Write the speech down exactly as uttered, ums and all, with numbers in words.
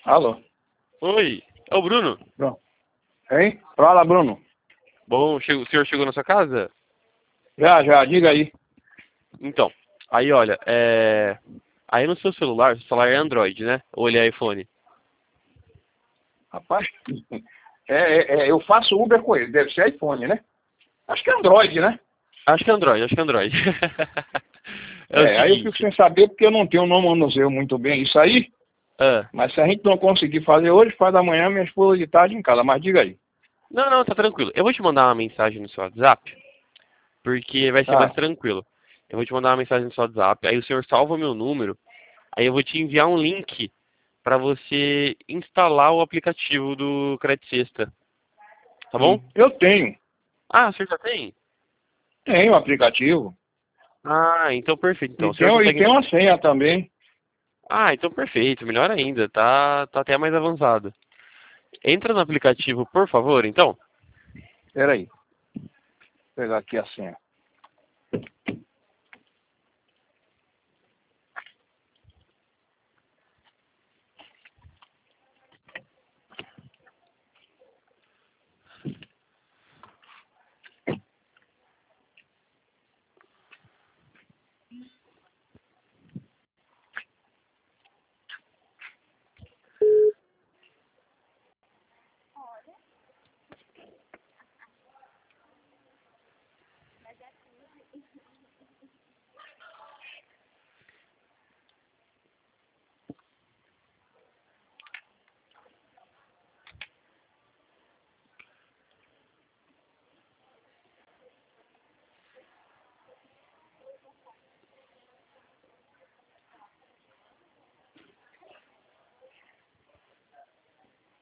Alô? Oi, é o Bruno. Bruno. Hein? Fala, Bruno. Bom, chegou- o senhor chegou na sua casa? Já, já, diga aí. Então, aí olha, é... aí no seu celular, seu celular é Android, né? Ou ele é iPhone? Rapaz, é, é, é, eu faço Uber com ele, deve ser iPhone, né? Acho que é Android, né? Acho que é Android, acho que é Android. É o É, aí eu fico seguinte, sem saber porque eu não tenho no manuseio muito bem isso aí, ah, mas se a gente não conseguir fazer hoje, faz amanhã, minha esposa de tarde em casa, mas diga aí. não, não, tá tranquilo. Eu vou te mandar uma mensagem no seu WhatsApp, porque vai ser mais Tá, tranquilo. Eu vou te mandar uma mensagem no seu WhatsApp, aí o senhor salva o meu número, aí eu vou te enviar um link para você instalar o aplicativo do Credit Sexta, tá bom? hum, eu tenho, Ah, o senhor já tem? tenho o aplicativo, Ah, então perfeito. Então, e o senhor tenho, e consegue. tenho uma senha também. Ah, então perfeito. Melhor ainda. Tá, tá até mais avançado. Entra no aplicativo, por favor, então. Espera aí, vou pegar aqui a senha.